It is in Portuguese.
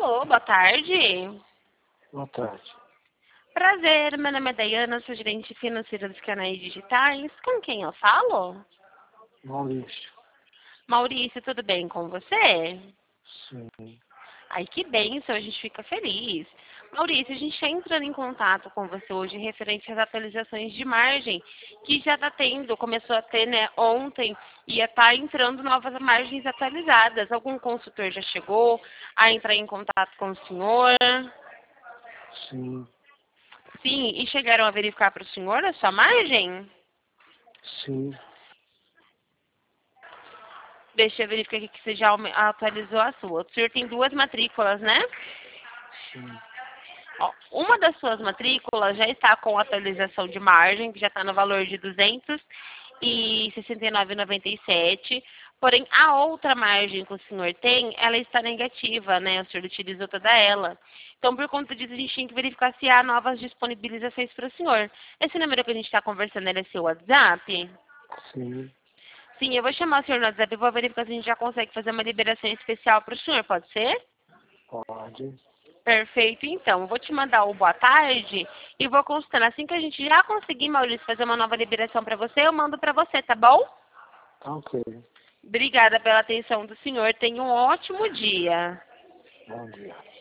Alô, boa tarde. Boa tarde. Prazer, meu nome é Dayana, sou gerente financeira dos canais digitais. Com quem eu falo? Maurício. Maurício, tudo bem com você? Sim. Ai, que bênção, a gente fica feliz. Maurício, a gente está entrando em contato com você hoje referente às atualizações de margem, que já está tendo, começou a ter, né, ontem, e está entrando novas margens atualizadas. Algum consultor já chegou a entrar em contato com o senhor? Sim. Sim, e chegaram a verificar para o senhor a sua margem? Sim. Deixa eu verificar aqui que você já atualizou a sua. O senhor tem duas matrículas, né? Sim. Ó, uma das suas matrículas já está com atualização de margem, que já está no valor de R$ 269,97. Porém, a outra margem que o senhor tem, ela está negativa, né? O senhor utilizou toda ela. Então, por conta disso, a gente tem que verificar se há novas disponibilizações para o senhor. Esse número que a gente está conversando, ele é seu WhatsApp? Sim. Sim, eu vou chamar o senhor no WhatsApp e vou verificar se a gente já consegue fazer uma liberação especial para o senhor, pode ser? Pode. Perfeito, então. Eu vou te mandar o boa tarde e vou consultando. Assim que a gente já conseguir, Maurício, fazer uma nova liberação para você, eu mando para você, tá bom? Tá ok. Obrigada pela atenção do senhor. Tenha um ótimo dia. Bom dia.